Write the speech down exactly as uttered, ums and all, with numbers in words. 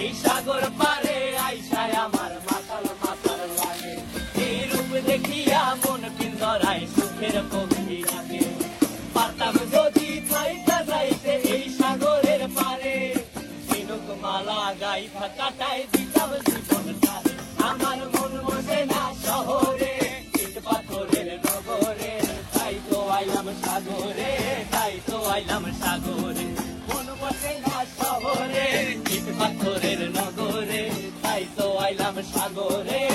এই সাগর পারে আইসায় আমার মাতাল মাতাল লাগে এই রূপ দেখিয়া মন পিন্দরায় সুখের পক্ষী লাগে পারতাম যদি থাইতা যাইতে এই সাগরের পারে ঝিনুক মালা গাইথা কাটায় দিতাম জীবন তারে আমার মন বসে না শহরে ইট পাথরের নগরে তাই তো আইলাম সাগরে তাই তো আইলাম সাগরে মন বসে না শহরে ইট পাথরের নগরে তাই তো আইলাম সাগরে